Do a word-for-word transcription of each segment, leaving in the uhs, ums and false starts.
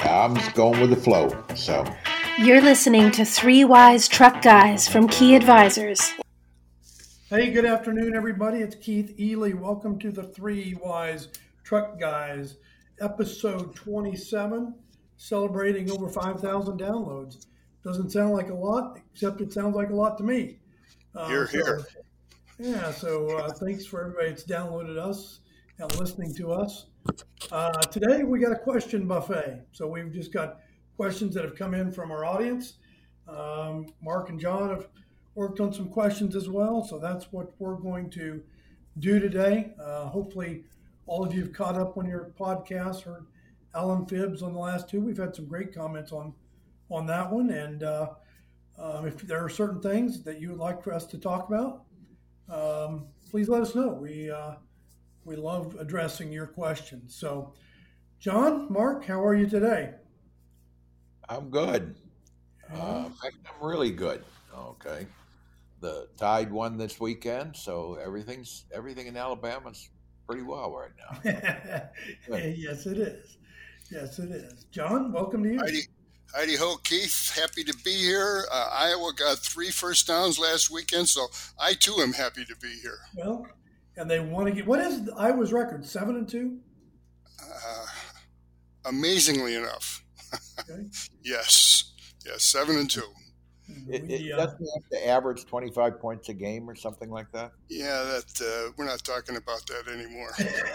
I'm just going with the flow. So You're listening to Three Wise Truck Guys from Key Advisors. Hey, good afternoon, everybody. It's Keith Ely. Welcome to the Three Wise Truck Guys, episode twenty-seven, celebrating over five thousand downloads. Doesn't sound like a lot, except it sounds like a lot to me. Uh, Here, so, here. Yeah, so uh, thanks for everybody that's downloaded us and listening to us. Uh, today, we got a question buffet. So we've just got questions that have come in from our audience. Um, Mark and John have worked on some questions as well. So that's what we're going to do today. Uh, hopefully, all of you have caught up on your podcasts, heard Alan Phibbs on the last two. We've had some great comments on, on that one. And uh, um, if there are certain things that you would like for us to talk about, um, please let us know. We uh, we love addressing your questions. So, John, Mark, how are you today? I'm good. Uh, in fact, I'm really good. Okay. The Tide won this weekend, so everything's everything in Alabama's pretty well right now. Yes, it is. Yes, it is. John, welcome to you. Heidi, Heidi Ho, Keith, happy to be here. Uh, Iowa got three first downs last weekend, so I too am happy to be here. Well, and they want to get, what is Iowa's record? Seven and two? Uh, amazingly enough. Okay. Yes. Yes, seven and two. It, We, it uh, doesn't have to average twenty-five points a game or something like that. Yeah, that uh, we're not talking about that anymore.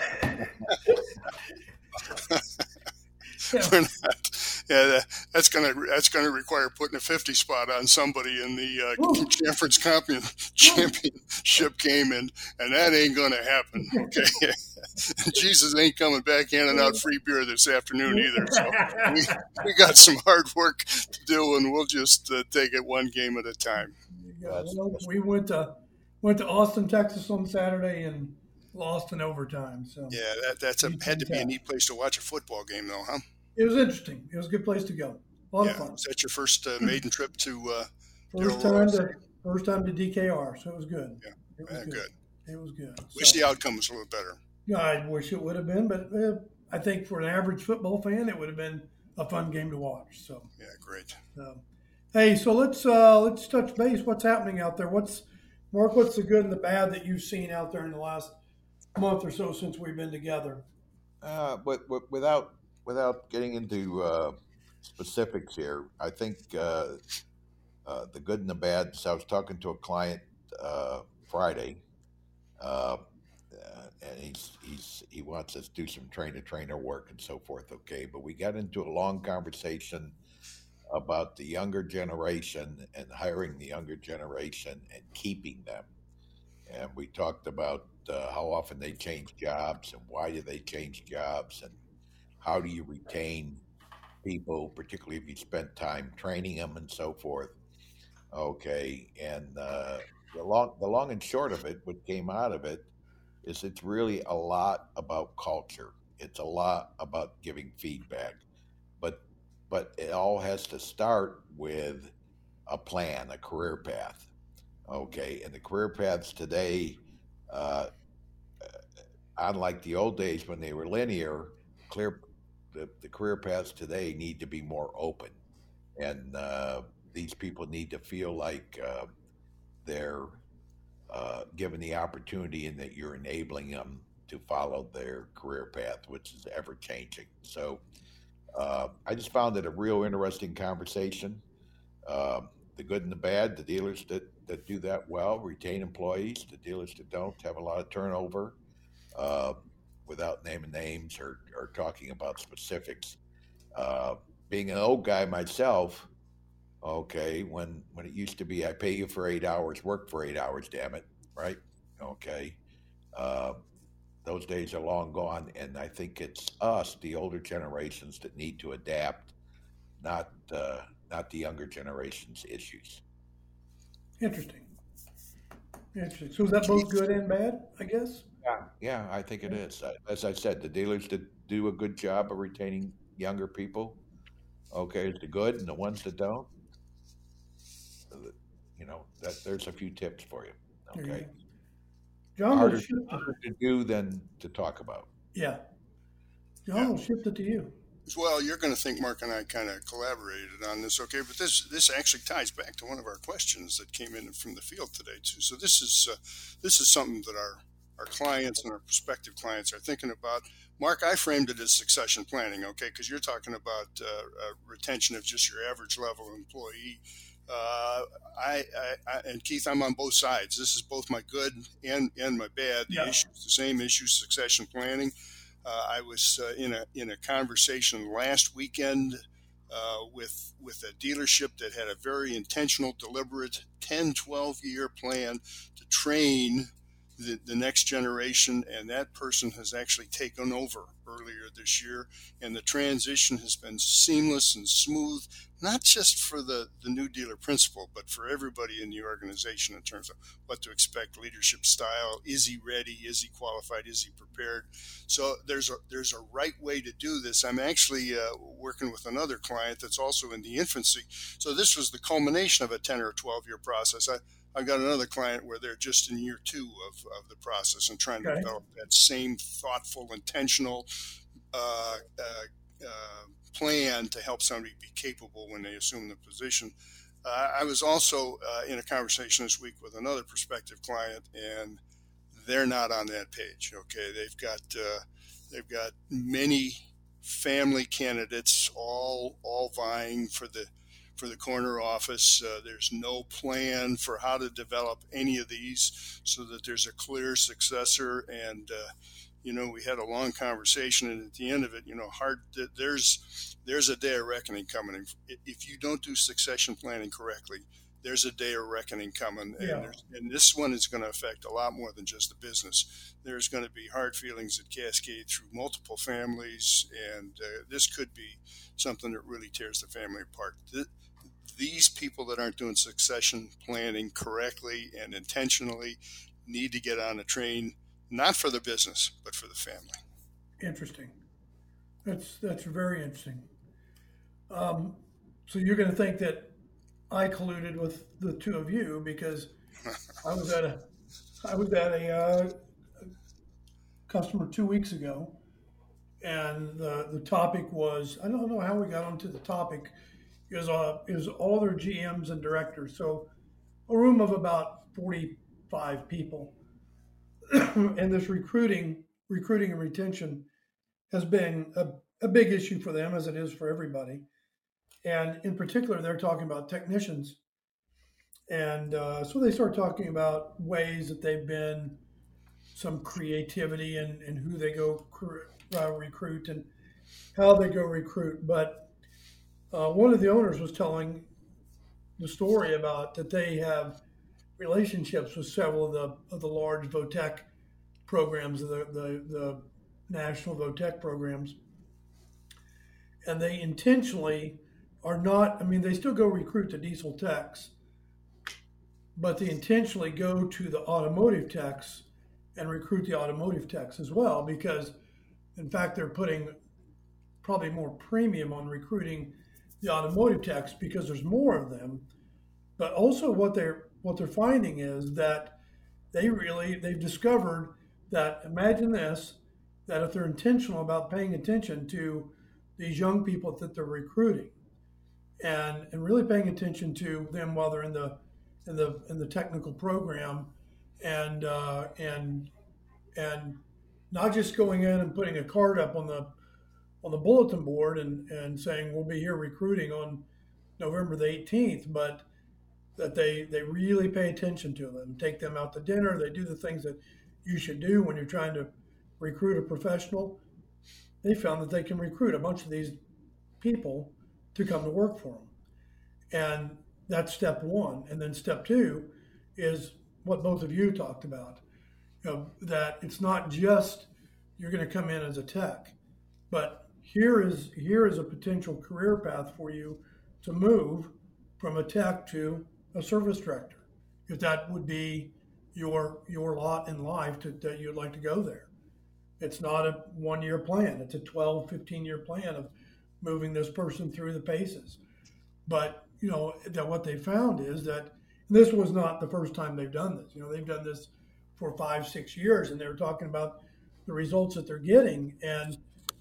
We're not. Yeah, that, that's gonna that's gonna require putting a fifty spot on somebody in the uh, Woo. conference champion, championship game, and and that ain't gonna happen. Okay, Jesus ain't coming back handing out free beer this afternoon either. So we we got some hard work to do, and we'll just uh, take it one game at a time. Yeah, well, we went to went to Austin, Texas on Saturday and lost in overtime. So Yeah, that that's a, had to be a neat place to watch a football game, though, huh? it was interesting. It was a good place to go. A lot Yeah, of fun. was that your first uh, maiden trip to? Uh, First time to first time to D K R, so it was good. Yeah, It was yeah, good. good. It was good. Wish So, the outcome was a little better. yeah, I wish it would have been, but uh, I think for an average football fan, it would have been a fun game to watch. So, Yeah, great. um, hey, so let's uh, let's touch base. What's happening out there? What's Mark? What's the good and the bad that you've seen out there in the last month or so since we've been together? Uh, but, but without without getting into uh, specifics here, I think uh, uh, the good and the bad. So I was talking to a client uh, Friday, uh, uh, and he's he's he wants us to do some trainer trainer work and so forth. Okay, but we got into a long conversation about the younger generation and hiring the younger generation and keeping them. And we talked about uh, how often they change jobs and why do they change jobs and how do you retain people, particularly if you spent time training them and so forth. Okay, and uh, the long the long and short of it, what came out of it, is it's really a lot about culture. It's a lot about giving feedback, but but it all has to start with a plan, a career path. Okay, and the career paths today, uh, unlike the old days when they were linear, clear the, the career paths today need to be more open, and uh, these people need to feel like uh, they're uh, given the opportunity and that you're enabling them to follow their career path, which is ever changing. So uh, I just found it a real interesting conversation. Uh, the good and the bad, the dealers that, that do that well retain employees. The dealers that don't have a lot of turnover. Uh, without naming names or, or talking about specifics. Uh, being an old guy myself, okay, when when it used to be I pay you for eight hours, work for eight hours, damn it, right? Okay. Uh, those days are long gone, and I think it's us, the older generations, that need to adapt, not uh, not the younger generation's issues. Interesting. Interesting. So is that both good and bad, I guess? Yeah, yeah, I think it is. As I said, the dealers that do a good job of retaining younger people, okay, is the good, and the ones that don't, you know, that there's a few tips for you. There you Okay, go. John, harder, will shift it. harder to do than to talk about. Yeah. John, will shift it to you. Well, you're going to think Mark and I kind of collaborated on this, okay? But this this actually ties back to one of our questions that came in from the field today too. So this is uh, this is something that our our clients and our prospective clients are thinking about. Mark, I framed it as succession planning, okay? Because you're talking about uh, uh, retention of just your average level employee. Uh, I, I, I and Keith, I'm on both sides. This is both my good and and my bad. The Yeah. issues, the same issue, succession planning. Uh, I was uh, in a in a conversation last weekend uh, with with a dealership that had a very intentional, deliberate ten, twelve year plan to train the, the next generation, and that person has actually taken over earlier this year, and the transition has been seamless and smooth, not just for the, the new dealer principal, but for everybody in the organization in terms of what to expect, leadership style. Is he ready? Is he qualified? Is he prepared? So there's a there's a right way to do this. I'm actually uh, working with another client that's also in the infancy. So this was the culmination of a ten or twelve year process. I, I've got another client where they're just in year two of, of the process and trying Okay. to develop that same thoughtful, intentional uh, uh, uh, plan to help somebody be capable when they assume the position. Uh, I was also uh, in a conversation this week with another prospective client, and they're not on that page. Okay, they've got uh, they've got many family candidates, all all vying for the for the corner office. Uh, there's no plan for how to develop any of these so that there's a clear successor. And uh, you know, we had a long conversation, and at the end of it, you know, hard there's there's a day of reckoning coming. If you don't do succession planning correctly, there's a day of reckoning coming. Yeah. And, there's- and this one is going to affect a lot more than just the business. There's going to be hard feelings that cascade through multiple families, and uh, this could be something that really tears the family apart. Th- These people that aren't doing succession planning correctly and intentionally need to get on a train, not for the business, but for the family. Interesting. That's that's very interesting. Um, so you're going to think that I colluded with the two of you because I was at a I was at a uh, customer two weeks ago, and the the topic was, I don't know how we got onto the topic. It was uh, it was all their G Ms and directors. So a room of about forty-five people, and this recruiting recruiting and retention has been a, a big issue for them, as it is for everybody. And in particular, they're talking about technicians. And uh, so they start talking about ways that they've been, some creativity in, in who they go cr- uh, recruit and how they go recruit. But uh, one of the owners was telling the story about that they have relationships with several of the of the large VOTEC programs, the, the, the national VOTEC programs. And they intentionally are not, I mean, they still go recruit the diesel techs, but they intentionally go to the automotive techs and recruit the automotive techs as well, because in fact, they're putting probably more premium on recruiting the automotive techs because there's more of them. But also what they're, what they're finding is that they really, they've discovered that, imagine this, that if they're intentional about paying attention to these young people that they're recruiting, and and really paying attention to them while they're in the in the in the technical program, and uh, and and not just going in and putting a card up on the on the bulletin board and and saying we'll be here recruiting on November the eighteenth, but that they they really pay attention to them, take them out to dinner. They do the things that you should do when you're trying to recruit a professional. They found that they can recruit a bunch of these people to come to work for them. And that's step one. And then step two is what both of you talked about, you know, that it's not just you're going to come in as a tech, but here is here is a potential career path for you to move from a tech to a service director, if that would be your your lot in life to, that you'd like to go there. It's not a one-year plan. It's a twelve, fifteen-year plan of moving this person through the paces. But, you know, that what they found is that this was not the first time they've done this. You know, they've done this for five, six years, and they were talking about the results that they're getting. And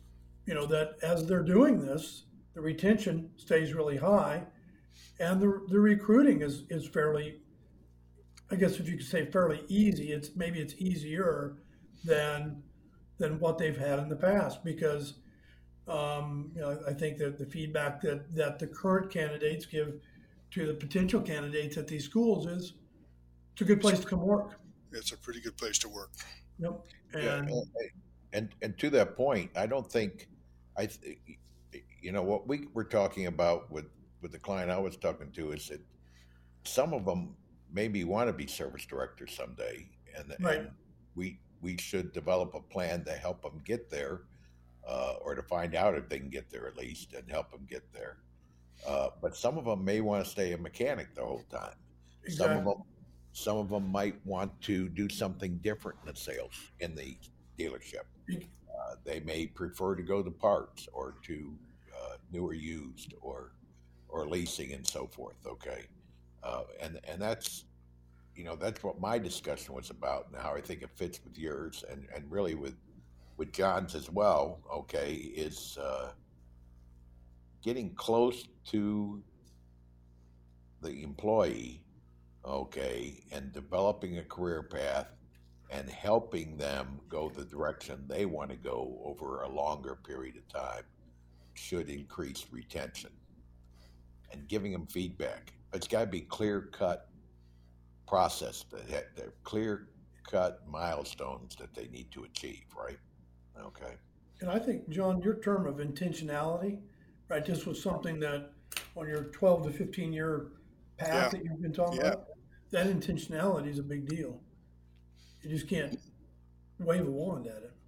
you know, that as they're doing this, the retention stays really high, and the the recruiting is is fairly, I guess if you could say fairly easy. It's maybe it's easier than than what they've had in the past because um, you know I think that the feedback that that the current candidates give to the potential candidates at these schools is it's a good place to come work. It's a pretty good place to work. Yep. Yeah, And and and, and to that point, I don't think I, th- you know, what we were talking about with with the client I was talking to is that some of them maybe want to be service directors someday, and right, and we we should develop a plan to help them get there, uh, or to find out if they can get there at least, and help them get there. Uh, but some of them may want to stay a mechanic the whole time. Some of exactly. them, some of them might want to do something different in the sales in the dealership. Uh, they may prefer to go to parts or to uh, new or used or or leasing and so forth. Okay, uh, and and that's you know that's what my discussion was about and how I think it fits with yours and and really with with John's as well. Okay, is uh, getting close to the employee. Okay, and developing a career path and helping them go the direction they want to go over a longer period of time should increase retention and giving them feedback. It's got to be clear cut process that they're clear cut milestones that they need to achieve, right? Okay. And I think, John, your term of intentionality, right? This was something that on your twelve to fifteen year path Yeah, that you've been talking yeah. about, that intentionality is a big deal. You just can't wave a wand at it.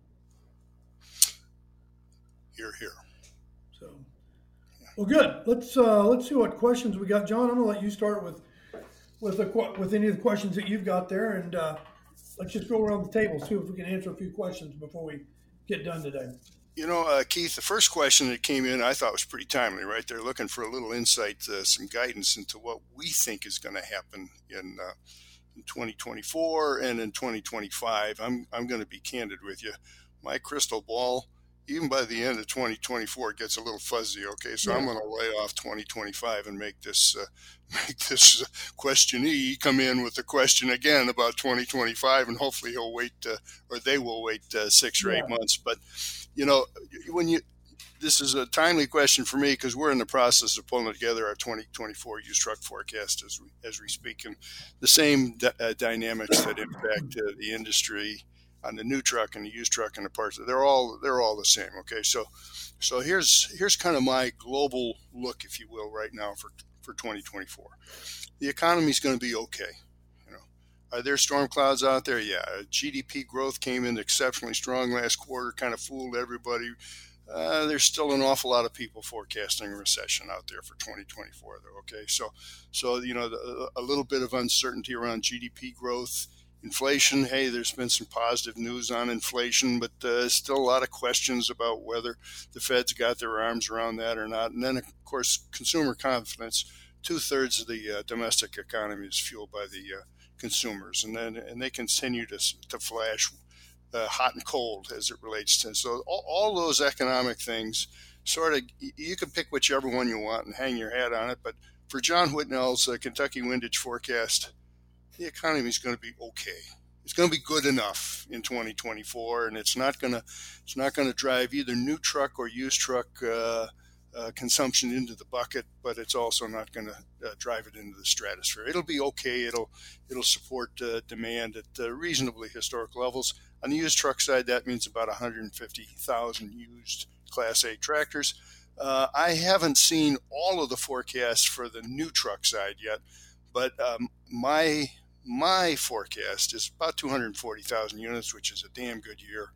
Here, here. So, well, good. Let's uh, let's see what questions we got, John. I'm gonna let you start with with the que- with any of the questions that you've got there, and uh, let's just go around the table, see if we can answer a few questions before we get done today. You know, uh, Keith, the first question that came in I thought was pretty timely, right? They're looking for a little insight, uh, some guidance into what we think is going to happen in, uh, in twenty twenty-four and in twenty twenty-five. I'm, I'm going to be candid with you. My crystal ball, even by the end of twenty twenty-four, it gets a little fuzzy. Okay, so Yeah. I'm going to lay off twenty twenty-five and make this uh, make this uh, questionee come in with a question again about twenty twenty-five, and hopefully he'll wait uh, or they will wait uh, six or Yeah. eight months. But you know, when you this is a timely question for me because we're in the process of pulling together our twenty twenty-four used truck forecast as we as we speak, and the same d- uh, dynamics that impact uh, the industry on the new truck and the used truck and the parts. They're all they're all the same. Okay, so so here's here's kind of my global look, if you will, right now for for twenty twenty-four. The economy is going to be okay. You know, are there storm clouds out there? Yeah. G D P growth came in exceptionally strong last quarter, kind of fooled everybody. Uh, there's still an awful lot of people forecasting a recession out there for twenty twenty-four, though. Okay, so so you know the, a little bit of uncertainty around G D P growth. Inflation, hey, there's been some positive news on inflation, but uh, still a lot of questions about whether the Fed's got their arms around that or not. And then, of course, consumer confidence. Two-thirds of the uh, domestic economy is fueled by the uh, consumers, and then and they continue to to flash uh, hot and cold as it relates to. So all, all those economic things, sort of, you can pick whichever one you want and hang your hat on it. But for John Whitnell's uh, Kentucky Windage forecast, the economy is going to be okay. It's going to be good enough in twenty twenty-four, and it's not going to it's not going to drive either new truck or used truck uh, uh, consumption into the bucket, but it's also not going to uh, drive it into the stratosphere. It'll be okay. It'll it'll support uh, demand at uh, reasonably historic levels. On the used truck side, that means about one hundred fifty thousand used Class eight tractors. Uh, I haven't seen all of the forecasts for the new truck side yet, but um, my My forecast is about two hundred forty thousand units, which is a damn good year.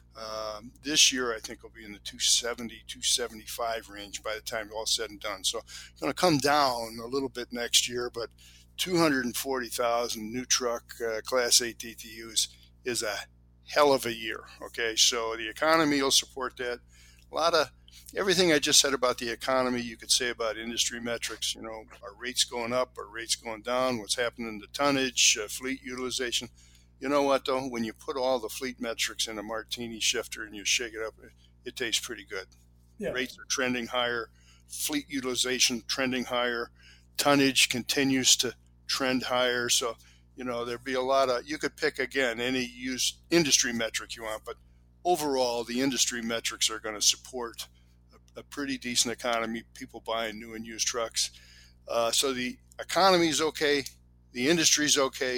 Um, this year, I think will be in the two seventy, two seventy-five range by the time all said and done. So it's going to come down a little bit next year, but two hundred forty thousand new truck uh, Class eight D T Us is a hell of a year. Okay, so the economy will support that. A lot of everything I just said about the economy, you could say about industry metrics. You know, are rates going up? Are rates going down? What's happening to tonnage, uh, fleet utilization? You know what, though? When you put all the fleet metrics in a martini shifter and you shake it up, it tastes pretty good. Yeah. Rates are trending higher, fleet utilization trending higher, tonnage continues to trend higher. So, you know, there'd be a lot of, you could pick again any used industry metric you want, but overall, the industry metrics are going to support a, a pretty decent economy, people buying new and used trucks. Uh, so the economy is okay, the industry's okay,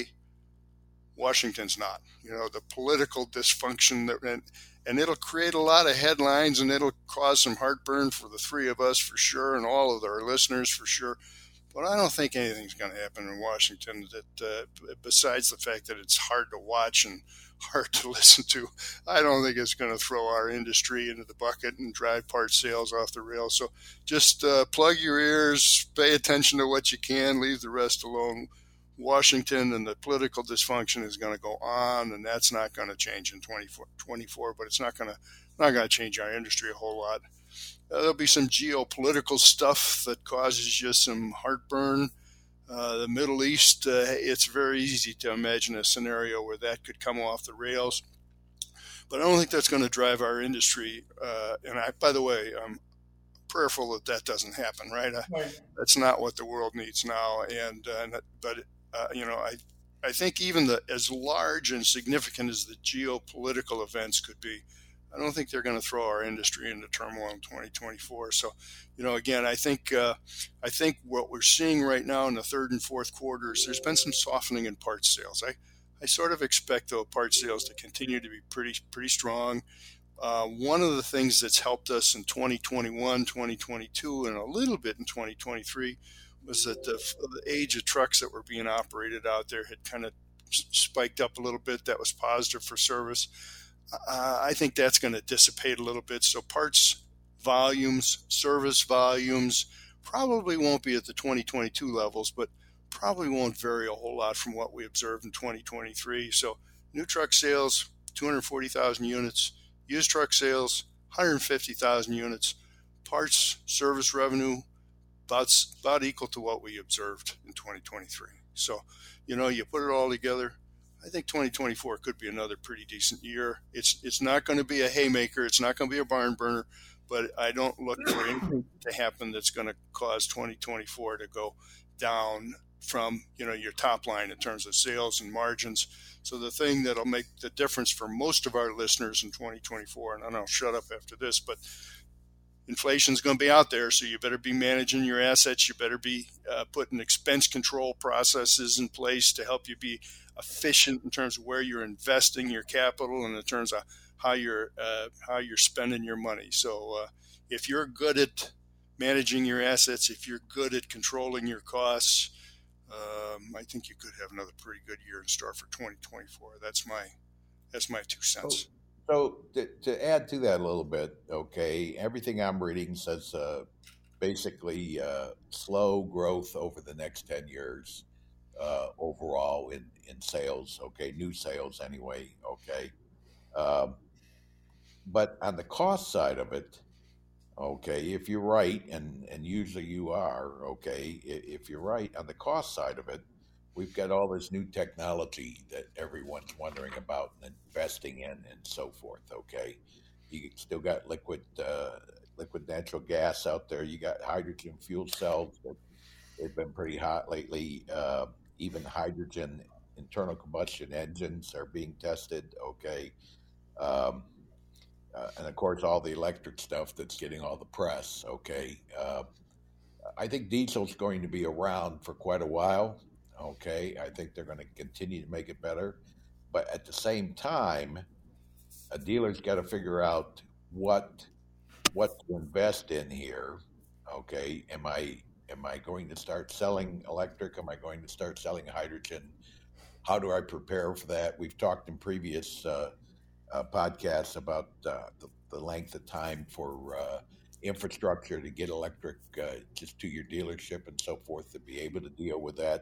Washington's not. You know, the political dysfunction, that, and, and it'll create a lot of headlines, and it'll cause some heartburn for the three of us for sure, and all of our listeners for sure. But I don't think anything's going to happen in Washington that, uh, besides the fact that it's hard to watch and hard to listen to. I don't think it's going to throw our industry into the bucket and drive part sales off the rails. So just uh, plug your ears, pay attention to what you can, leave the rest alone. Washington and the political dysfunction is going to go on, and that's not going to change in twenty twenty-four, but it's not going to not going to change our industry a whole lot. Uh, there'll be some geopolitical stuff that causes you some heartburn. Uh, the Middle East, uh, it's very easy to imagine a scenario where that could come off the rails. But I don't think that's going to drive our industry. Uh, and I, by the way, I'm prayerful that that doesn't happen, right? I, Right. That's not what the world needs now. And uh, but uh, you know, I I think even the as large and significant as the geopolitical events could be, I don't think they're going to throw our industry into turmoil in twenty twenty-four. So, you know, again, I think uh, I think what we're seeing right now in the third and fourth quarters, there's been some softening in parts sales. I, I sort of expect, though, parts sales to continue to be pretty pretty strong. Uh, one of the things that's helped us in twenty twenty-one, twenty twenty-two, and a little bit in twenty twenty-three was that the, the age of trucks that were being operated out there had kind of spiked up a little bit. That was positive for service. Uh, I think that's going to dissipate a little bit. So parts volumes, service volumes probably won't be at the twenty twenty-two levels, but probably won't vary a whole lot from what we observed in twenty twenty-three. So new truck sales, two hundred forty thousand units, used truck sales, one hundred fifty thousand units, parts service revenue, about, about equal to what we observed in twenty twenty-three. So, you know, you put it all together, I think twenty twenty-four could be another pretty decent year. It's it's not going to be a haymaker. It's not going to be a barn burner, but I don't look for anything to happen that's going to cause twenty twenty-four to go down from, you know, your top line in terms of sales and margins. So the thing that'll make the difference for most of our listeners in twenty twenty-four, and I'll shut up after this, but inflation's going to be out there, so you better be managing your assets. You better be uh, putting expense control processes in place to help you be efficient in terms of where you're investing your capital and in terms of how you're uh, how you're spending your money. So uh, if you're good at managing your assets, if you're good at controlling your costs, um, I think you could have another pretty good year in store for twenty twenty-four. That's my that's my two cents. Oh. So to, to add to that a little bit, okay, everything I'm reading says uh, basically uh, slow growth over the next ten years uh, overall in, in sales, okay, new sales anyway, okay. Um, but on the cost side of it, okay, if you're right, and, and usually you are, okay, if you're right on the cost side of it, we've got all this new technology that everyone's wondering about and investing in and so forth. Okay, you still got liquid, uh, liquid natural gas out there. You got hydrogen fuel cells that they've been pretty hot lately. Uh, even hydrogen internal combustion engines are being tested. Okay, um, uh, and of course all the electric stuff that's getting all the press. Okay, uh, I think diesel's going to be around for quite a while. Okay, I think they're going to continue to make it better, but at the same time, a dealer's got to figure out what what to invest in here. Okay, am I am I going to start selling electric? Am I going to start selling hydrogen? How do I prepare for that? We've talked in previous uh, uh, podcasts about uh, the, the length of time for uh, infrastructure to get electric uh, just to your dealership and so forth to be able to deal with that.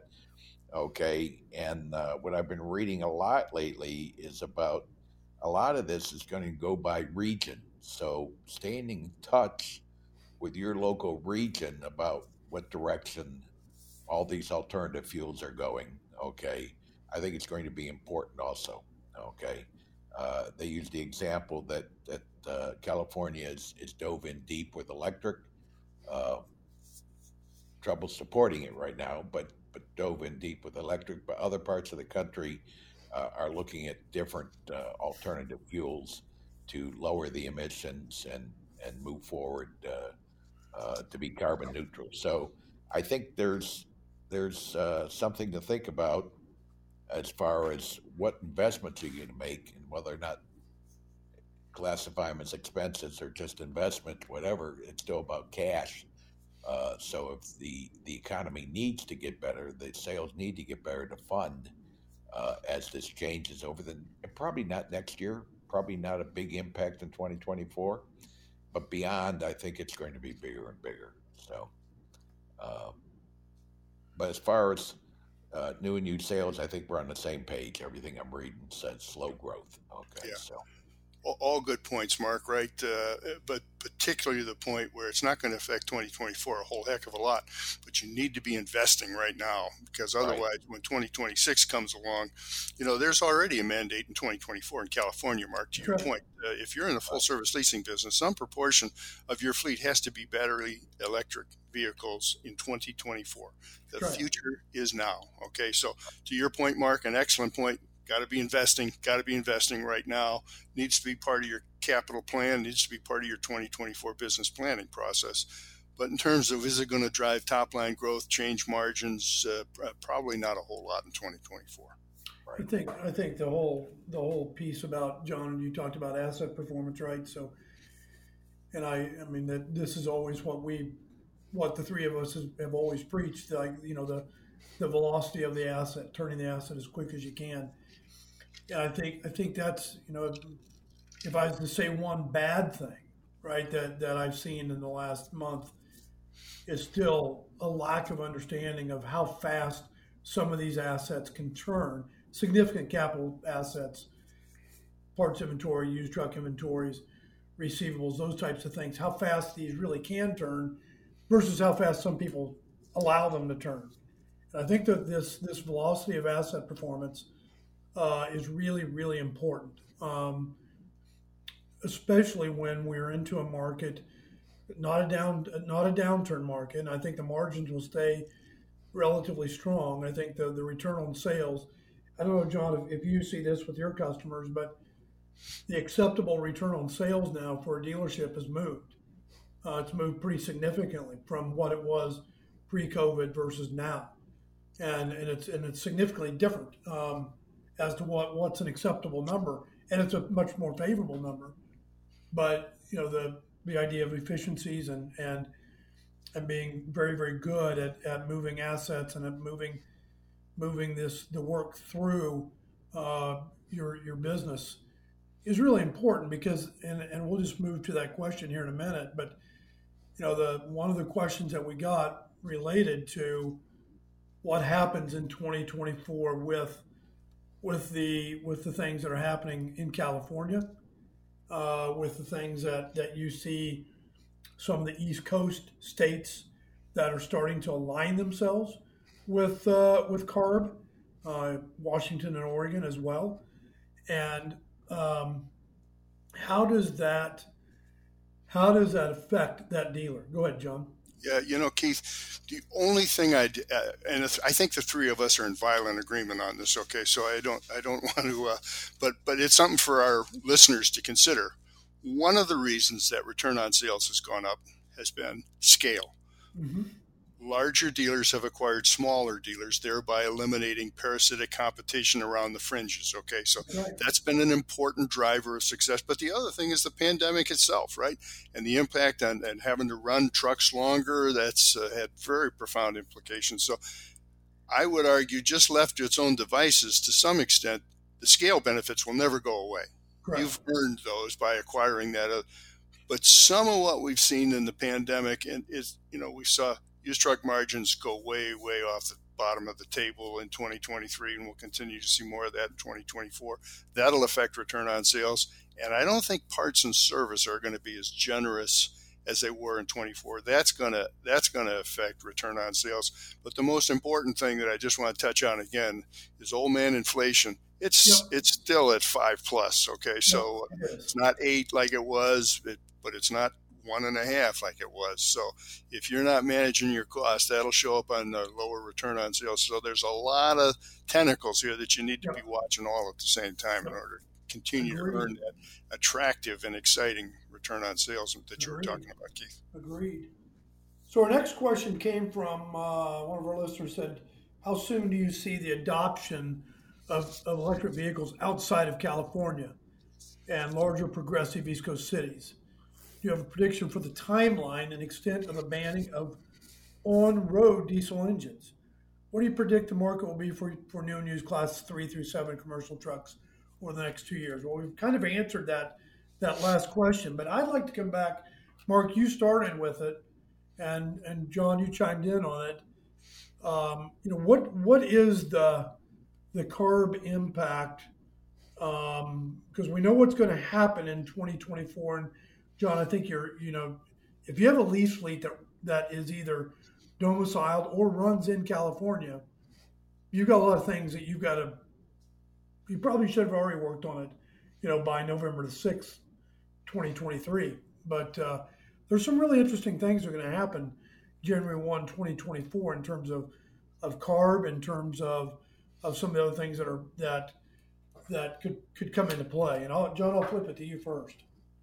Okay, and uh, what I've been reading a lot lately is about a lot of this is going to go by region. So staying in touch with your local region about what direction all these alternative fuels are going. Okay, I think it's going to be important also. Okay, Uh, they use the example that that uh, California is, is dove in deep with electric. Uh, trouble supporting it right now, but but dove in deep with electric. But other parts of the country uh, are looking at different uh, alternative fuels to lower the emissions and and move forward uh, uh, to be carbon neutral. So I think there's there's uh, something to think about as far as what investments you're going to make and whether or not classify them as expenses or just investment, whatever. It's still about cash. Uh, so if the, the economy needs to get better, the sales need to get better to fund uh, as this changes over the, probably not next year, probably not a big impact in twenty twenty-four, but beyond, I think it's going to be bigger and bigger. So, uh, but as far as uh, new and used sales, I think we're on the same page. Everything I'm reading says slow growth. Okay, Yeah. so. All good points, Mark, right? Uh, but particularly the point where it's not going to affect twenty twenty-four a whole heck of a lot, but you need to be investing right now because otherwise right. when twenty twenty-six comes along, you know, there's already a mandate in twenty twenty-four in California, Mark, to your point. Uh, if you're in the full service leasing business, some proportion of your fleet has to be battery electric vehicles in twenty twenty-four. The right. future is now. Okay. So to your point, Mark, an excellent point. Got to be investing, got to be investing right now, needs to be part of your capital plan, needs to be part of your twenty twenty-four business planning process. But in terms of is it going to drive top line growth, change margins, uh, probably not a whole lot in twenty twenty-four. Right. I think I think the whole the whole piece about, John, you talked about asset performance, right? So, and I I mean that this is always what we, what the three of us has, have always preached, like, you know, the the velocity of the asset, turning the asset as quick as you can. Yeah, I think I think that's, you know, if I was to say one bad thing, right, that, that I've seen in the last month is still a lack of understanding of how fast some of these assets can turn, significant capital assets, parts inventory, used truck inventories, receivables, those types of things, how fast these really can turn versus how fast some people allow them to turn. And I think that this this velocity of asset performance Uh, is really, really important, um, especially when we're into a market, not a down, not a downturn market. And I think the margins will stay relatively strong. I think the, the return on sales, I don't know, John, if, if you see this with your customers, but the acceptable return on sales now for a dealership has moved. Uh, it's moved pretty significantly from what it was pre-COVID versus now, and and it's and it's significantly different. Um, as to what, what's an acceptable number, and it's a much more favorable number. But, you know, the the idea of efficiencies and and and being very, very good at, at moving assets and at moving moving this the work through uh, your your business is really important because, and, and we'll just move to that question here in a minute, but, you know, the one of the questions that we got related to what happens in twenty twenty-four with with the with the things that are happening in California, uh, with the things that, that you see some of the East Coast states that are starting to align themselves with uh, with CARB, uh, Washington and Oregon as well. And um, how does that how does that affect that dealer? Go ahead, John. Yeah, you know, Keith, the only thing I uh, and I think the three of us are in violent agreement on this. Okay, so I don't I don't want to, uh, but but it's something for our listeners to consider. One of the reasons that return on sales has gone up has been scale. Mm-hmm. Larger dealers have acquired smaller dealers, thereby eliminating parasitic competition around the fringes. Okay, so right. That's been an important driver of success. But the other thing is the pandemic itself, right? And the impact on and having to run trucks longer, that's uh, had very profound implications. So I would argue, just left to its own devices, to some extent, the scale benefits will never go away. Correct. You've earned those by acquiring that. Uh, but some of what we've seen in the pandemic and is, you know, we saw used truck margins go way, way off the bottom of the table in twenty twenty-three, and we'll continue to see more of that in twenty twenty-four. That'll affect return on sales. And I don't think parts and service are going to be as generous as they were in twenty-four. That's gonna that's gonna affect return on sales. But the most important thing that I just want to touch on again is old man inflation. It's Yep. it's still at five plus. Okay, so Yep, it is. it's not eight like it was, it, but it's not one and a half like it was. So if you're not managing your cost, that'll show up on the lower return on sales. So there's a lot of tentacles here that you need to Yep. be watching all at the same time Yep. in order to continue Agreed. to earn that attractive and exciting return on sales that you were Agreed. talking about, Keith. Agreed. So our next question came from uh, one of our listeners said, how soon do you see the adoption of, of electric vehicles outside of California and larger progressive East Coast cities? Do you have a prediction for the timeline and extent of the banning of on-road diesel engines? What do you predict the market will be for, for new and used class three through seven commercial trucks over the next two years? Well, we've kind of answered that that last question, but I'd like to come back. Mark, you started with it, and and John, you chimed in on it. Um, you know, what what is the the CARB impact? Because we know what's going to happen in twenty twenty-four. And John, I think you're, you know, if you have a lease fleet that that is either domiciled or runs in California, you've got a lot of things that you've got to. You probably should have already worked on it, you know, by November the sixth, twenty twenty-three. But uh, there's some really interesting things that are going to happen January first, twenty twenty-four in terms of, of CARB, in terms of, of some of the other things that are that that could, could come into play. And I'll, John, I'll flip it to you first.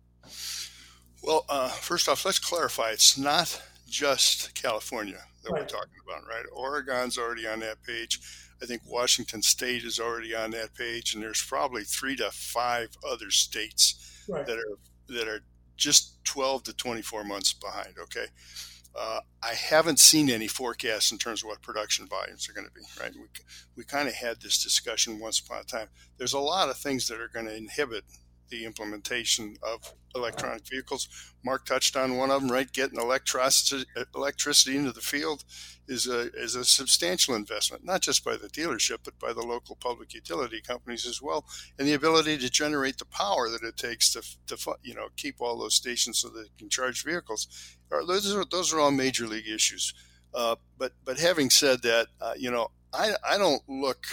Well, uh, first off, let's clarify. It's not just California that Right. we're talking about, right? Oregon's already on that page. I think Washington State is already on that page, and there's probably three to five other states Right. that are that are just twelve to twenty-four months behind. Okay, uh, I haven't seen any forecasts in terms of what production volumes are going to be. Right, we we kind of had this discussion once upon a time. There's a lot of things that are going to inhibit the implementation of electronic vehicles. Mark touched on one of them, right? Getting electricity electricity into the field is a is a substantial investment, not just by the dealership, but by the local public utility companies as well, and the ability to generate the power that it takes to to you know keep all those stations so that it can charge vehicles. Those are those are all major league issues. Uh, but but having said that, uh, you know, I I don't look.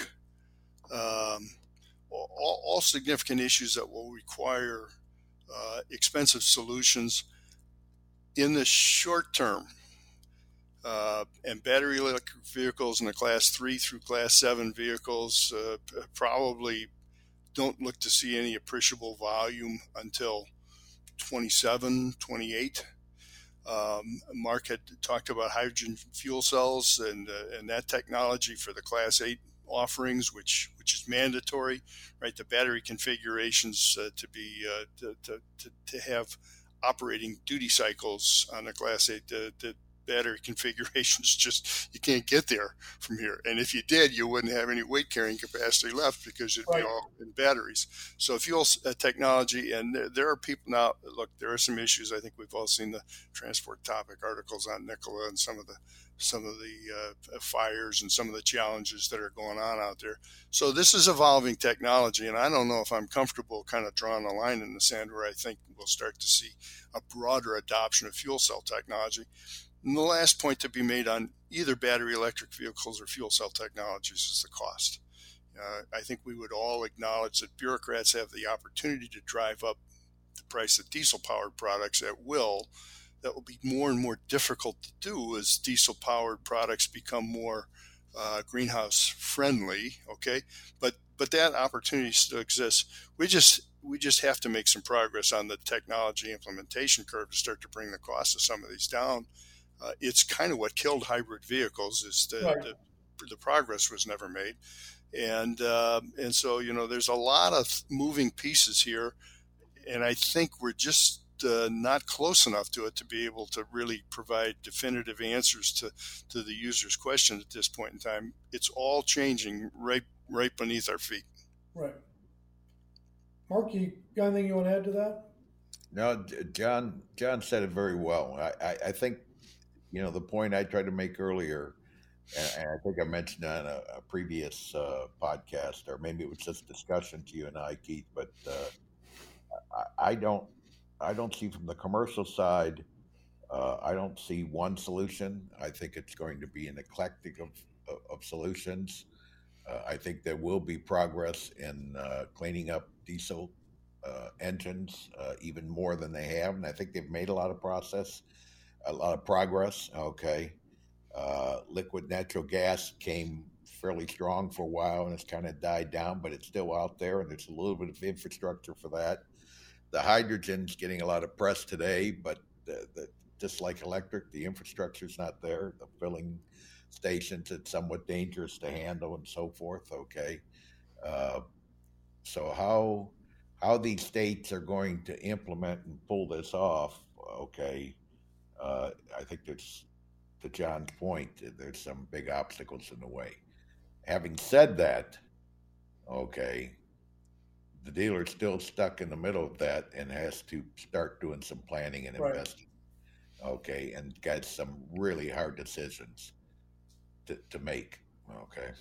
Um, All, all significant issues that will require uh, expensive solutions in the short term, uh, and battery electric vehicles in the class three through class seven vehicles uh, probably don't look to see any appreciable volume until twenty-seven, twenty-eight. Um, Mark had talked about hydrogen fuel cells and uh, and that technology for the class eight offerings, which which is mandatory, right? The battery configurations uh, to be uh, to, to, to to have operating duty cycles on the class eight. The, the battery configurations just you can't get there from here, and if you did, you wouldn't have any weight carrying capacity left because it'd Right. be all in batteries. So fuel uh, technology, and there, there are people now. Look, there are some issues. I think we've all seen the transport topic articles on Nikola and some of the some of the uh, fires and some of the challenges that are going on out there. So this is evolving technology, and I don't know if I'm comfortable kind of drawing a line in the sand where I think we'll start to see a broader adoption of fuel cell technology. And the last point to be made on either battery electric vehicles or fuel cell technologies is the cost. Uh, I think we would all acknowledge that bureaucrats have the opportunity to drive up the price of diesel-powered products at will. That will be more and more difficult to do as diesel-powered products become more uh, greenhouse friendly. Okay, but but that opportunity still exists. We just we just have to make some progress on the technology implementation curve to start to bring the cost of some of these down. Uh, it's kind of what killed hybrid vehicles is the, Right. the the progress was never made, and uh, and so you know there's a lot of moving pieces here, and I think we're just Uh, not close enough to it to be able to really provide definitive answers to, to the user's question at this point in time. It's all changing right right beneath our feet. Right. Mark, you got anything you want to add to that? No, J- John. John said it very well. I, I, I think, you know, the point I tried to make earlier, and, and I think I mentioned on a, a previous uh, podcast, or maybe it was just discussion to you and I, Keith. But uh, I, I don't, I don't see from the commercial side Uh, I don't see one solution. I think it's going to be an eclectic of, of, of solutions. Uh, I think there will be progress in uh, cleaning up diesel uh, engines uh, even more than they have, and I think they've made a lot of process, a lot of progress. Okay, uh, liquid natural gas came fairly strong for a while, and it's kind of died down, but it's still out there, and there's a little bit of infrastructure for that. The hydrogen's getting a lot of press today, but the, the, just like electric, the infrastructure's not there. The filling stations, it's somewhat dangerous to handle and so forth. Okay, uh, so how how these states are going to implement and pull this off? Okay, uh, I think there's, to John's point, there's some big obstacles in the way. Having said that, okay, the dealer's still stuck in the middle of that and has to start doing some planning and Right. investing. Okay, and got some really hard decisions to, to make. Okay.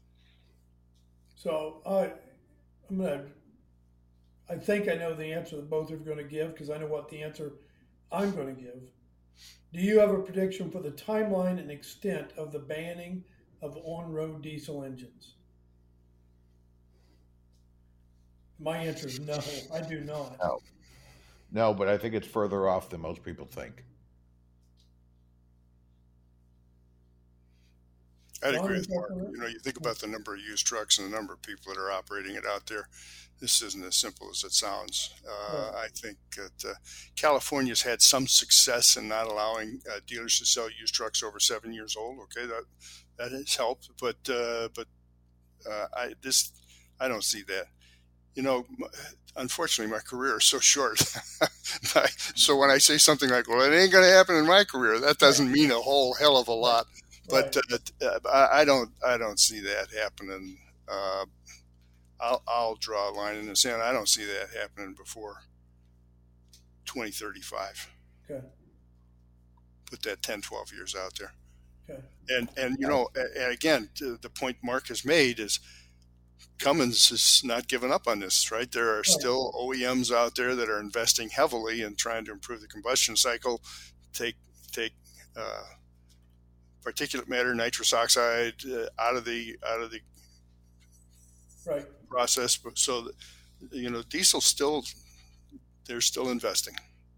So I, I'm gonna. I think I know the answer that both are going to give because I know what the answer I'm going to give. Do you have a prediction for the timeline and extent of the banning of on-road diesel engines? My answer is no. I do not. No. No, but I think it's further off than most people think. I'd John, agree is with Mark. that correct? You know, you think about the number of used trucks and the number of people that are operating it out there. This isn't as simple as it sounds. Uh, I think that uh, California's had some success in not allowing uh, dealers to sell used trucks over seven years old. Okay, that that has helped, but uh, but uh, I this I don't see that. You know, m- unfortunately, my career is so short. So when I say something like, "Well, it ain't going to happen in my career," that doesn't mean a whole hell of a lot. But Right. uh, I, I don't I don't see that happening. Uh, I'll, I'll draw a line in the sand. I don't see that happening before twenty thirty-five. Okay. Put that ten, twelve years out there. Okay. And, and you know, a- and again, to the point Mark has made is Cummins is not giving up on this, right? There are still O E Ms out there that are investing heavily in trying to improve the combustion cycle, take, take, uh, particulate matter, nitrous oxide uh, out of the, out of the Right. process. But so, that, you know, diesel still, they're still investing.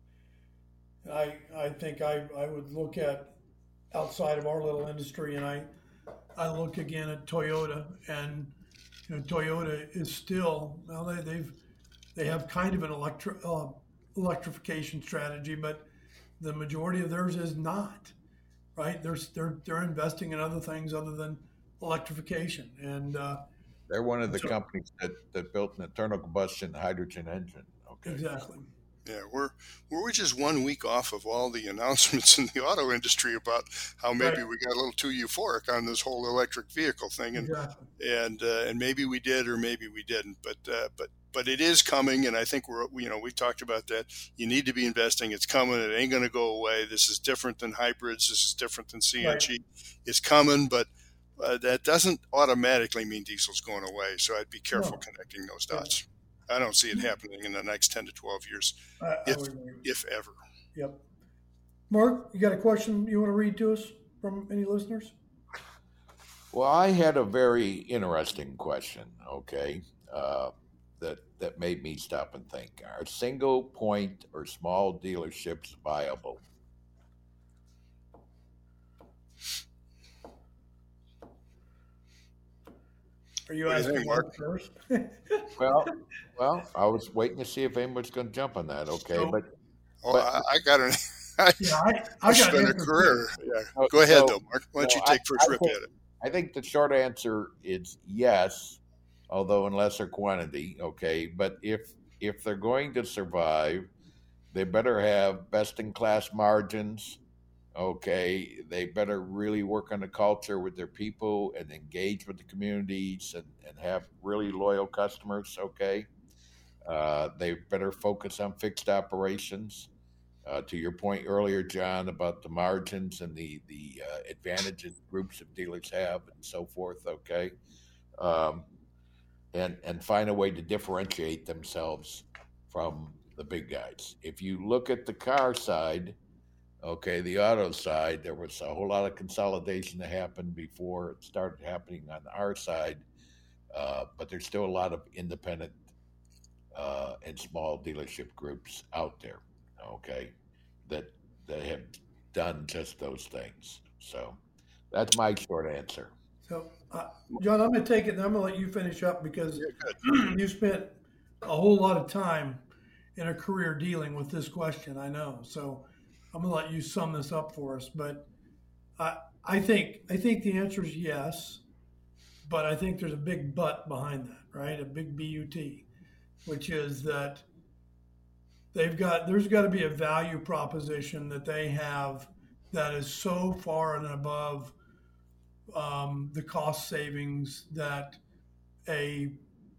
I I think I, I would look at outside of our little industry, and I I look again at Toyota, and you know Toyota is still now they they've they have kind of an electri- uh, electrification strategy, but the majority of theirs is not, right? They're they're they're investing in other things other than electrification, and uh, They're one of the So- companies that, that built an internal combustion hydrogen engine. Okay. exactly. Yeah, we're we're just one week off of all the announcements in the auto industry about how maybe Right. we got a little too euphoric on this whole electric vehicle thing, and Exactly. and uh, and maybe we did or maybe we didn't, but uh, but but it is coming, and I think we're you know we talked about that. You need to be investing. It's coming. It ain't going to go away. This is different than hybrids. This is different than C N G. Right. It's coming, but uh, that doesn't automatically mean diesel's going away. So I'd be careful No. connecting those dots. I don't see it happening in the next ten to twelve years, I, I If- would agree. if ever. Yep. Mark, you got a question you want to read to us from any listeners? Well, I had a very interesting question, okay, uh, that, that made me stop and think. Are single point or small dealerships viable? Are you What do you asking think, Mark Mark? first? Well, well, I was waiting to see if anybody's going to jump on that, okay, So- but Oh, But- I, I got an. I, yeah, I, I I've got spent a answers career. Yeah. Oh, Go ahead, so- though, Mark. Why don't no, you take I- first I rip think- at it? I think the short answer is yes, although in lesser quantity. Okay, but if if they're going to survive, they better have best in class margins. Okay, they better really work on the culture with their people and engage with the communities and, and have really loyal customers. Okay, uh, they better focus on fixed operations. Uh, to your point earlier, John, about the margins and the the uh, advantages groups of dealers have and so forth. Okay, um, and and find a way to differentiate themselves from the big guys. If you look at the car side, Okay, the auto side, there was a whole lot of consolidation that happened before it started happening on our side, uh, but there's still a lot of independent uh, and small dealership groups out there. Okay, that that have done just those things. So that's my short answer. So, uh, John, I'm going to take it and I'm going to let you finish up because Yeah, good. you spent a whole lot of time in a career dealing with this question. I know. So I'm going to let you sum this up for us. But I, I think, I think the answer is yes, but I think there's a big but behind that, right? A big B U T, which is that they've got, there's got to be a value proposition that they have that is so far and above um, the cost savings that a,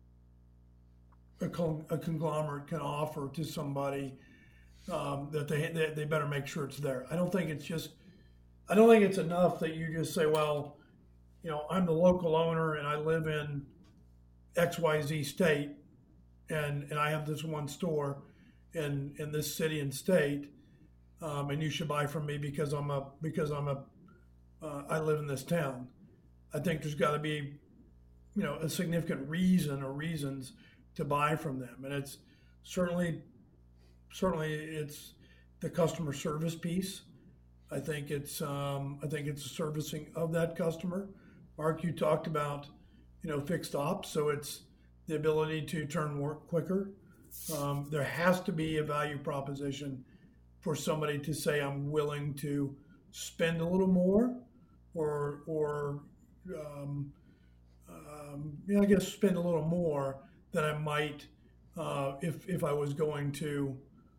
a, con- a conglomerate can offer to somebody, um, that they, they they better make sure it's there. I don't think it's just I don't think it's enough that you just say, well, you know, I'm the local owner and I live in X Y Z state, and and I have this one store in in this city and state, um, and you should buy from me because I'm a because I'm a uh, I live in this town. I think there's got to be, you know, a significant reason or reasons to buy from them, and it's certainly certainly it's the customer service piece. I think it's um, I think it's a servicing of that customer. Mark, you talked about, you know, fixed ops, so it's the ability to turn work quicker. Um, there has to be a value proposition for somebody to say, I'm willing to spend a little more, or or um, um, yeah, I guess spend a little more than I might uh, if if I was going to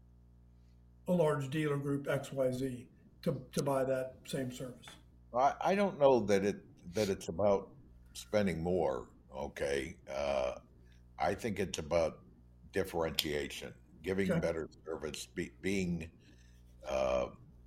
a large dealer group X Y Z to, to buy that same service. I, I don't know that it that it's about spending more. Okay, uh, I think it's about differentiation, giving Okay. better service, be, being uh,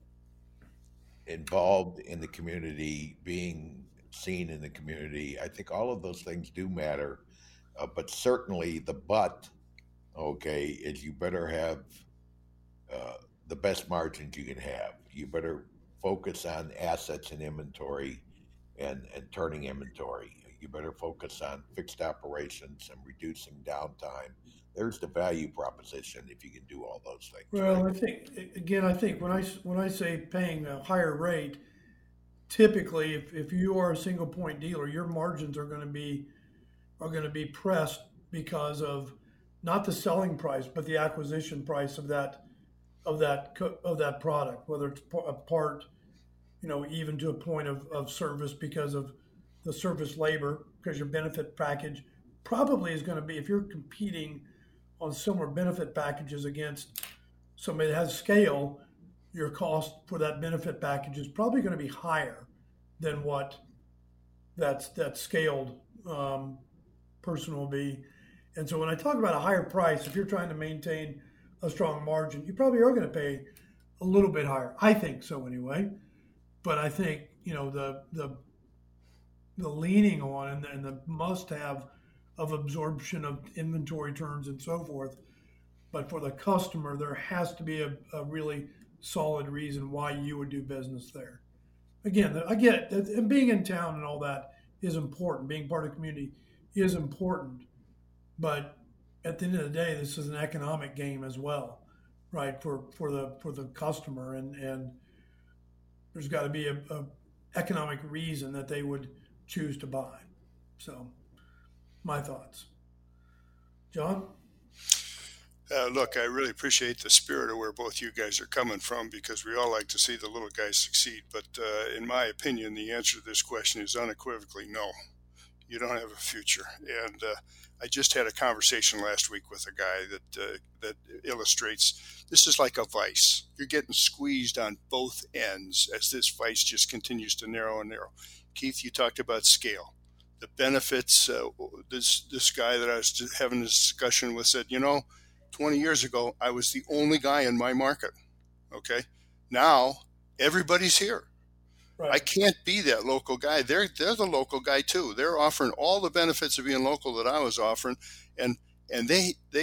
involved in the community, being seen in the community. I think all of those things do matter, uh, but certainly the but, okay, is you better have uh, the best margins you can have. You better focus on assets and inventory and, and turning inventory. You better focus on fixed operations and reducing downtime. There's the value proposition if you can do all those things, Well, right? I think again, I think when I when I say paying a higher rate, typically if, if you are a single point dealer, your margins are going to be are going to be pressed because of not the selling price, but the acquisition price of that of that co- of that product, whether it's a part, you know, even to a point of, of service because of the service labor, because your benefit package probably is going to be, if you're competing on similar benefit packages against somebody that has scale, your cost for that benefit package is probably going to be higher than what that's that scaled um, person will be. And so when I talk about a higher price, if you're trying to maintain a strong margin, you probably are going to pay a little bit higher. I think so anyway. But I think, you know, the the the leaning on and the, and the must have of absorption of inventory turns and so forth. But for the customer, there has to be a, a really solid reason why you would do business there. Again, I get it, and being in town and all that is important. Being part of the community is important, but at the end of the day, this is an economic game as well, right? For for the for the customer, and and there's got to be a, a economic reason that they would choose to buy. So, my thoughts, John. Uh, look, I really appreciate the spirit of where both you guys are coming from, because we all like to see the little guys succeed. But uh, in my opinion, the answer to this question is unequivocally no. You don't have a future. And uh, I just had a conversation last week with a guy that uh, that illustrates this is like a vice. You're getting squeezed on both ends as this vice just continues to narrow and narrow. Keith, you talked about scale. The benefits, uh, this this guy that I was having this discussion with said, you know, twenty years ago, I was the only guy in my market. Okay. Now everybody's here. Right. I can't be that local guy. They're they're the local guy too. They're offering all the benefits of being local that I was offering, and and they they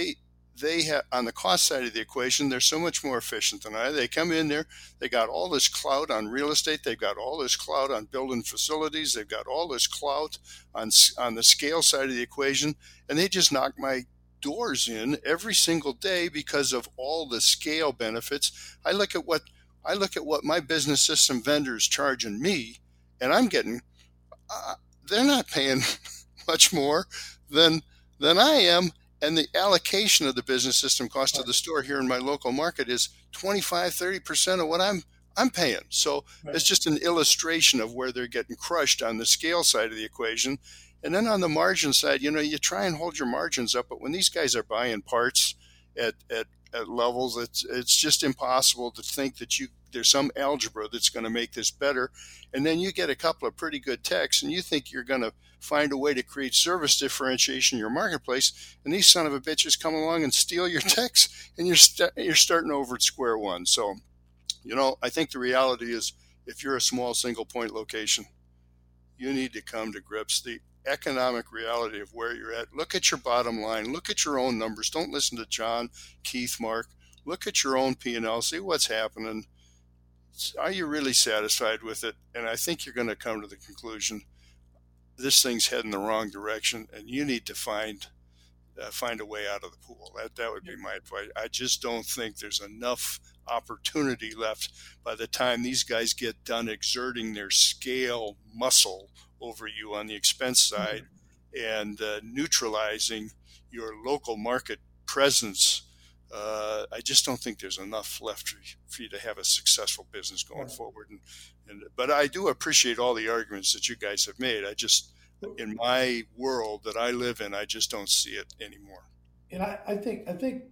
they have, on the cost side of the equation, they're so much more efficient than I. They come in there, they got all this clout on real estate, they've got all this clout on building facilities, they've got all this clout on on the scale side of the equation, and they just knock my doors in every single day because of all the scale benefits. I look at what I look at what my business system vendors charging me, and I'm getting uh, they're not paying much more than than I am. And the allocation of the business system cost of the store here in my local market is twenty-five, thirty percent of what I'm I'm paying. So Right. it's just an illustration of where they're getting crushed on the scale side of the equation. And then on the margin side, you know, you try and hold your margins up, but when these guys are buying parts at, at, at levels, it's it's just impossible to think that you there's some algebra that's going to make this better. And then you get a couple of pretty good techs and you think you're going to find a way to create service differentiation in your marketplace, and these son of a bitches come along and steal your techs, and you're st- you're starting over at square one. So, you know, I think the reality is, if you're a small single point location, you need to come to grips the economic reality of where you're at. Look at your bottom line. Look at your own numbers. Don't listen to John, Keith, Mark. Look at your own P and L. See what's happening. Are you really satisfied with it? And I think you're going to come to the conclusion this thing's heading the wrong direction, and you need to find uh, find a way out of the pool. That that would be my advice. I just don't think there's enough opportunity left by the time these guys get done exerting their scale muscle over you on the expense side and uh, neutralizing your local market presence. Uh, I just don't think there's enough left for you, for you to have a successful business going Right. forward. And, and but I do appreciate all the arguments that you guys have made. I just, in my world that I live in, I just don't see it anymore. And I, I think I think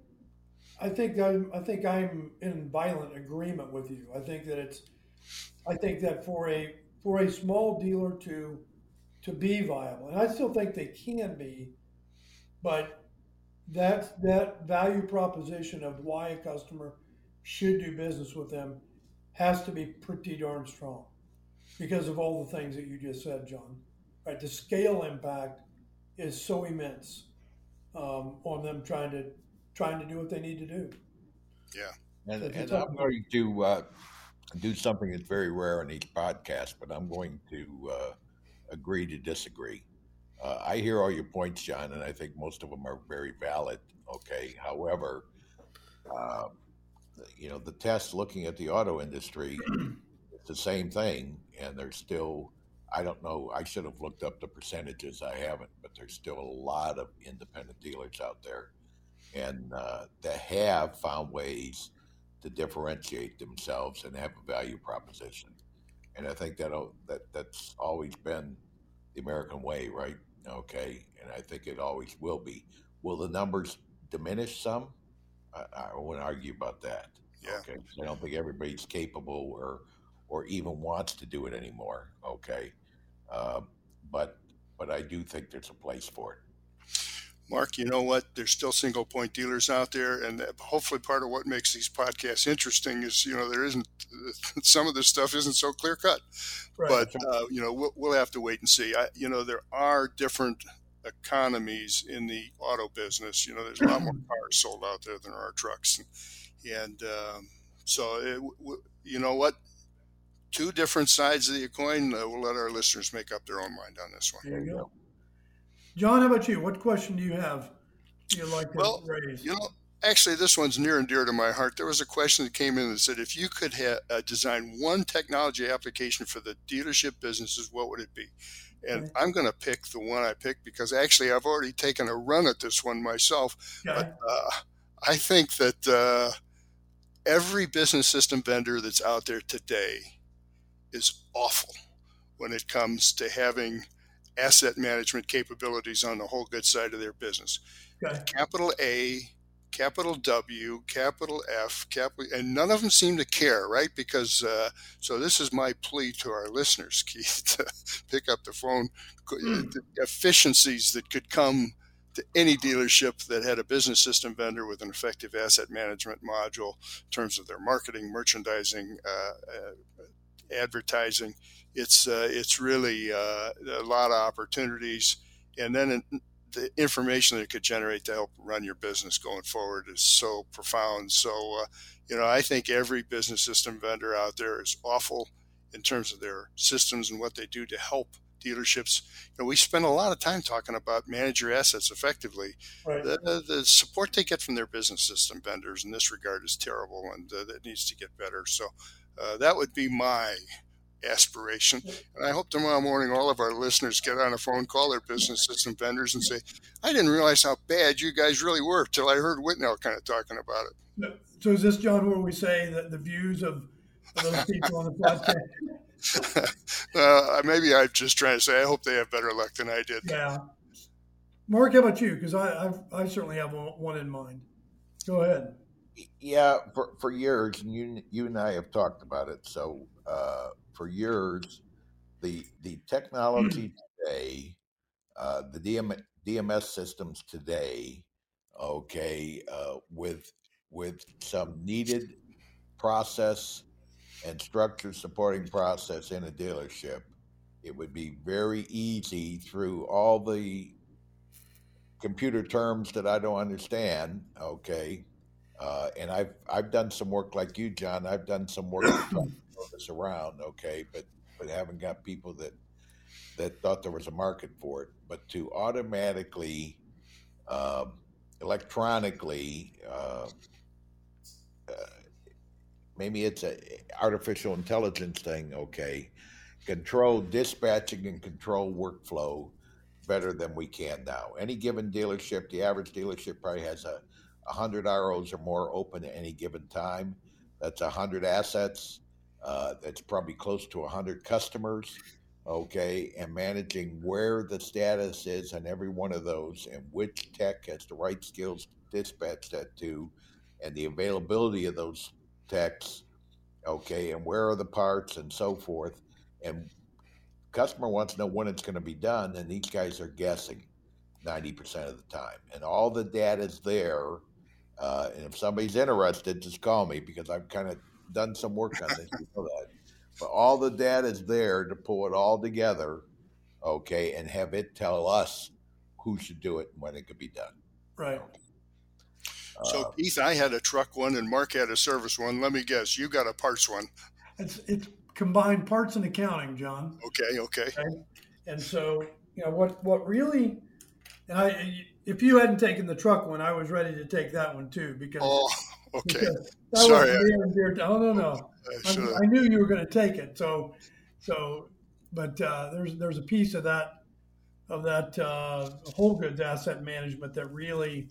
I think I'm I think I'm in violent agreement with you. I think that it's I think that for a for a small dealer to to be viable, and I still think they can be, but that's that value proposition of why a customer should do business with them has to be pretty darn strong because of all the things that you just said, John. Right, the scale impact is so immense um, on them trying to trying to do what they need to do. Yeah. And, So if you're and I'm talking- going to uh, do something that's very rare in each podcast, but I'm going to uh, agree to disagree. Uh, I hear all your points, John, and I think most of them are very valid. Okay. However, uh, you know, the test looking at the auto industry, it's the same thing, and there's still, I don't know, I should have looked up the percentages. I haven't, but there's still a lot of independent dealers out there, and uh, that have found ways to differentiate themselves and have a value proposition. And I think that that that's always been the American way, right? Okay, and I think it always will be. Will the numbers diminish some? I, I wouldn't argue about that. Yeah. Okay, I don't think everybody's capable or or even wants to do it anymore. Okay, uh, but but I do think there's a place for it. Mark, you know what? There's still single point dealers out there, and hopefully part of what makes these podcasts interesting is, you know, there isn't some of this stuff isn't so clear cut, Right. but uh, you know, we'll, we'll have to wait and see. I, you know, there are different economies in the auto business. You know, there's a lot more cars sold out there than there are trucks, and, and um, so it, w- you know what? Two different sides of the coin. Uh, we'll let our listeners make up their own mind on this one. There you go. John, how about you? What question do you have you'd like to Well, raise? You know, actually, this one's near and dear to my heart. There was a question that came in that said, if you could ha- uh, design one technology application for the dealership businesses, what would it be? And Okay. I'm going to pick the one I picked because actually I've already taken a run at this one myself. Okay. But uh, I think that uh, every business system vendor that's out there today is awful when it comes to having asset management capabilities on the whole good side of their business. Okay. Capital A, capital W, capital F, capital, and none of them seem to care, right? Because, uh, so this is my plea to our listeners, Keith, to pick up the phone. Mm. The efficiencies that could come to any dealership that had a business system vendor with an effective asset management module in terms of their marketing, merchandising, uh, uh, advertising. It's uh, it's really uh, a lot of opportunities. And then in, the information that it could generate to help run your business going forward is so profound. So, uh, you know, I think every business system vendor out there is awful in terms of their systems and what they do to help dealerships. You know, we spend a lot of time talking about manage your assets effectively. Right. The, the support they get from their business system vendors in this regard is terrible, and uh, that needs to get better. So uh, that would be my aspiration. And I hope tomorrow morning all of our listeners get on a phone, call their business system vendors and say, I didn't realize how bad you guys really were till I heard Whitnell kind of talking about it. So is this, John, where we say that the views of, of those people on the podcast? uh, maybe I'm just trying to say I hope they have better luck than I did. Yeah. Mark, how about you? Because I I've, I certainly have one, one in mind. Go ahead. Yeah, for, for years, and you you and I have talked about it. So uh, for years, the the technology today, uh, the D M, D M S systems today, okay, uh, with with some needed process and structure supporting process in a dealership, it would be very easy through all the computer terms that I don't understand, okay. Uh, and I've I've done some work like you, John. I've done some work to try to throw this around, okay, but but haven't got people that that thought there was a market for it. But to automatically, um, electronically, uh, uh, maybe it's a artificial intelligence thing, okay, control dispatching and control workflow better than we can now. Any given dealership, the average dealership probably has a one hundred R Os or more open at any given time. That's one hundred assets. Uh, that's probably close to one hundred customers, okay, and managing where the status is on every one of those and which tech has the right skills to dispatch that to, and the availability of those techs, okay, and where are the parts and so forth. And customer wants to know when it's going to be done, and these guys are guessing ninety percent of the time. And all the data's there. Uh, and if somebody's interested, just call me because I've kind of done some work on this. You know that. But all the data's there to pull it all together, okay, and have it tell us who should do it and when it could be done. Right. So, Uh, Keith, I had a truck one and Mark had a service one. Let me guess, you got a parts one. It's it's combined parts and accounting, John. Okay, okay. Okay. And so, you know, what what really, and I, if you hadn't taken the truck one, I was ready to take that one too because. Oh, okay. Because that Sorry. was near and dear to, oh no no, I, I, I knew you were going to take it. So, so, but uh, there's there's a piece of that of that uh, whole goods asset management that really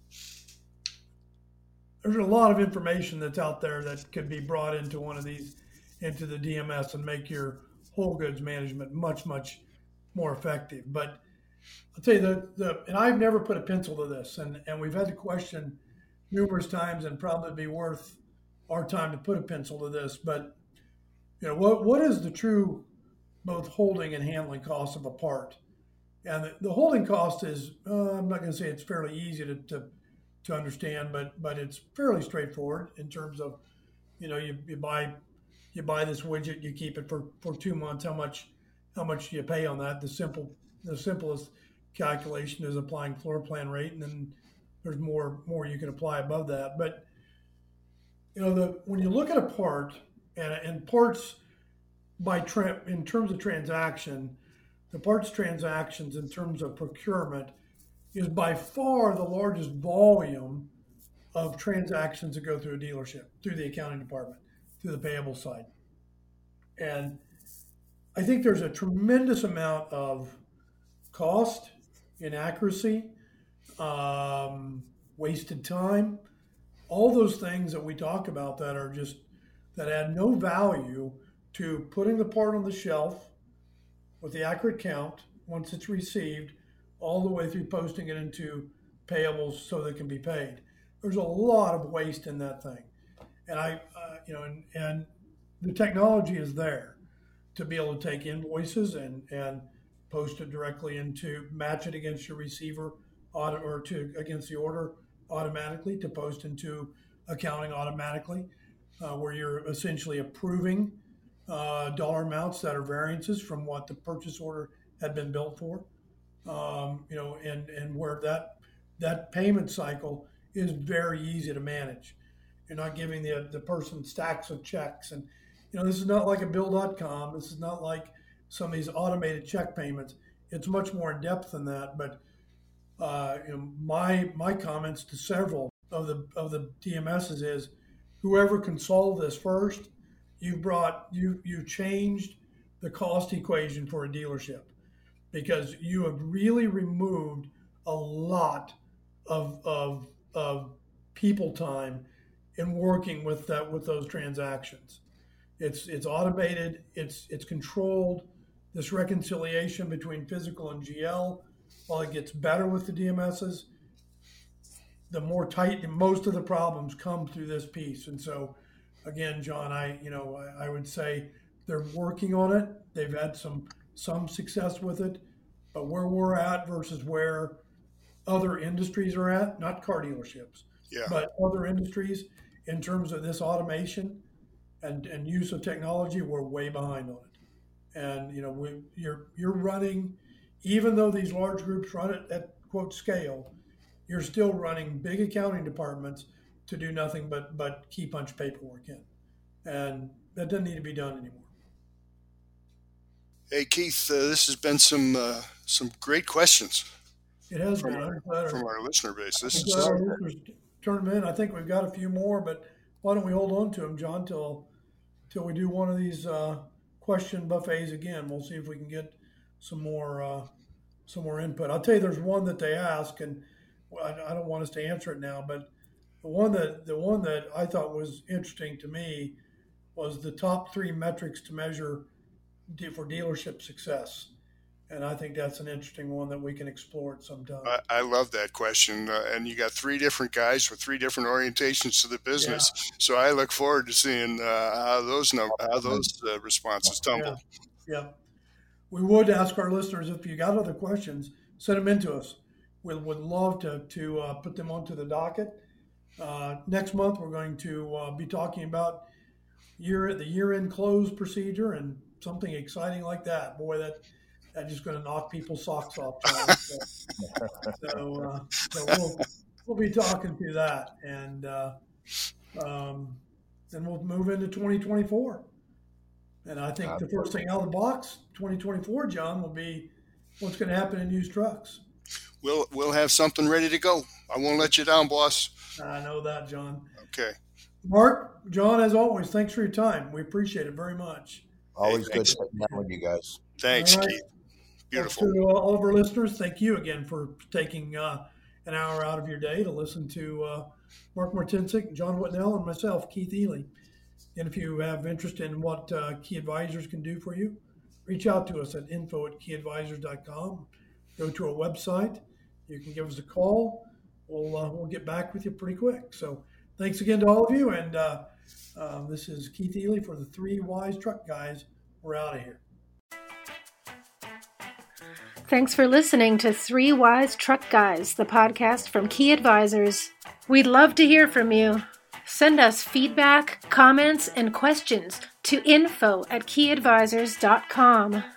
there's a lot of information that's out there that could be brought into one of these into the D M S and make your whole goods management much much more effective. But I'll tell you the the and I've never put a pencil to this, and and we've had the question numerous times, and probably be worth our time to put a pencil to this. But you know, what what is the true both holding and handling cost of a part? And the, the holding cost is uh, I'm not going to say it's fairly easy to, to to understand, but but it's fairly straightforward in terms of, you know, you, you buy you buy this widget, you keep it for, for two months. How much how much do you pay on that? The simple the simplest calculation is applying floor plan rate, and then there's more more you can apply above that. But you know, the when you look at a part and and parts by tra- in terms of transaction, the parts transactions in terms of procurement is by far the largest volume of transactions that go through a dealership, through the accounting department, through the payable side. And I think there's a tremendous amount of cost, inaccuracy, um, wasted time, all those things that we talk about that are just, that add no value to putting the part on the shelf with the accurate count once it's received, all the way through posting it into payables so they can be paid. There's a lot of waste in that thing. And I, uh, you know, and, and the technology is there to be able to take invoices and, and post it directly into, match it against your receiver audit or to against the order automatically, to post into accounting automatically, uh, where you're essentially approving uh, dollar amounts that are variances from what the purchase order had been built for. um, you know, and, and where that that payment cycle is very easy to manage. You're not giving the the person stacks of checks, and you know this is not like a bill dot com. This is not like some of these automated check payments. It's much more in depth than that. But uh, you know, my my comments to several of the of the D M Ss is, whoever can solve this first, you brought you you changed the cost equation for a dealership, because you have really removed a lot of of of people time in working with that with those transactions. It's it's automated, it's it's controlled. This reconciliation between physical and G L, while it gets better with the D M Ss, the more tight, most of the problems come through this piece. And so again, John, I you know I, I would say they're working on it. They've had some some success with it, but where we're at versus where other industries are at, not car dealerships, yeah. but other industries, in terms of this automation and, and use of technology, we're way behind on it. And you know, we, you're you're running, even though these large groups run it at quote scale, you're still running big accounting departments to do nothing but but key punch paperwork in, and that doesn't need to be done anymore. Hey Keith, uh, this has been some uh, some great questions. It has from been our, our, from our listener base. This I'm is glad our listeners turn them in. I think we've got a few more, but why don't we hold on to them, John, till till we do one of these uh, question buffets again. We'll see if we can get some more uh, some more input. I'll tell you, there's one that they ask, and I, I don't want us to answer it now, but the one that the one that I thought was interesting to me was the top three metrics to measure de- for dealership success. And I think that's an interesting one that we can explore at some time. I, I love that question. Uh, and you got three different guys with three different orientations to the business. Yeah. So I look forward to seeing uh, how those num- how those uh, responses tumble. Yeah. yeah. We would ask our listeners, if you got other questions, send them in to us. We would love to, to uh, put them onto the docket. Uh, next month, we're going to uh, be talking about year the year-end close procedure and something exciting like that. Boy, that that's just going to knock people's socks off. So, so, uh, so we'll we'll be talking to that, and uh, um, then we'll move into twenty twenty-four. And I think the first thing out of the box, twenty twenty-four, John, will be what's going to happen in used trucks. We'll we'll have something ready to go. I won't let you down, boss. I know that, John. Okay. Mark, John, as always, thanks for your time. We appreciate it very much. Always hey, good sitting down with you guys. Thanks, all right. Keith. Beautiful. To all of our listeners, thank you again for taking uh, an hour out of your day to listen to uh, Mark Martincic, John Whitnell, and myself, Keith Ely. And if you have interest in what uh, Key Advisors can do for you, reach out to us at info at key advisors dot com. Go to our website. You can give us a call. We'll uh, we'll get back with you pretty quick. So thanks again to all of you. And uh, uh, this is Keith Ely for the Three Wise Truck Guys. We're out of here. Thanks for listening to Three Wise Truck Guys, the podcast from Key Advisors. We'd love to hear from you. Send us feedback, comments, and questions to info at key advisors dot com.